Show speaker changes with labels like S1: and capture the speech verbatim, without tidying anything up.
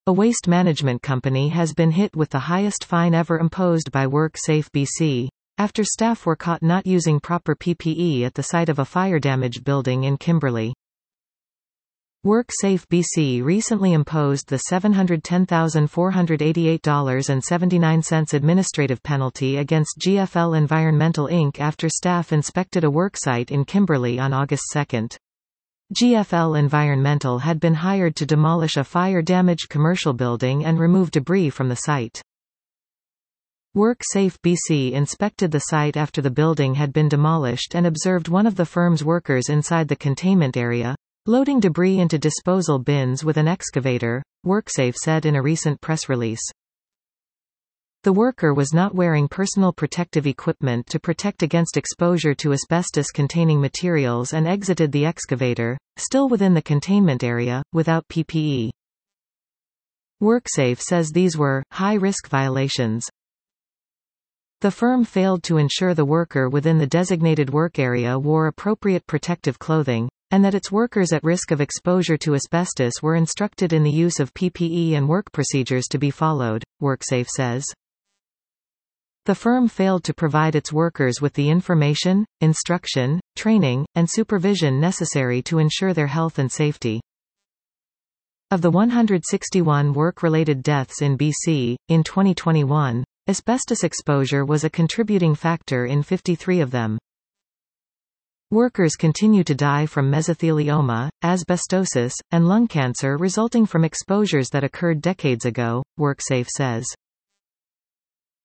S1: A waste management company has been hit with the highest fine ever imposed by WorkSafe B C, after staff were caught not using proper P P E at the site of a fire-damaged building in Kimberley. WorkSafe B C recently imposed the seven hundred ten thousand four hundred eighty-eight dollars and seventy-nine cents administrative penalty against G F L Environmental Incorporated after staff inspected a worksite in Kimberley on August second. G F L Environmental had been hired to demolish a fire-damaged commercial building and remove debris from the site. WorkSafe B C inspected the site after the building had been demolished and observed one of the firm's workers inside the containment area, loading debris into disposal bins with an excavator, WorkSafe said in a recent press release. The worker was not wearing personal protective equipment to protect against exposure to asbestos-containing materials and exited the excavator, still within the containment area, without P P E. WorkSafe says these were high-risk violations. The firm failed to ensure the worker within the designated work area wore appropriate protective clothing, and that its workers at risk of exposure to asbestos were instructed in the use of P P E and work procedures to be followed, WorkSafe says. The firm failed to provide its workers with the information, instruction, training, and supervision necessary to ensure their health and safety. Of the one hundred sixty-one work-related deaths in B C, in twenty twenty-one, asbestos exposure was a contributing factor in fifty-three of them. Workers continue to die from mesothelioma, asbestosis, and lung cancer resulting from exposures that occurred decades ago, WorkSafe says.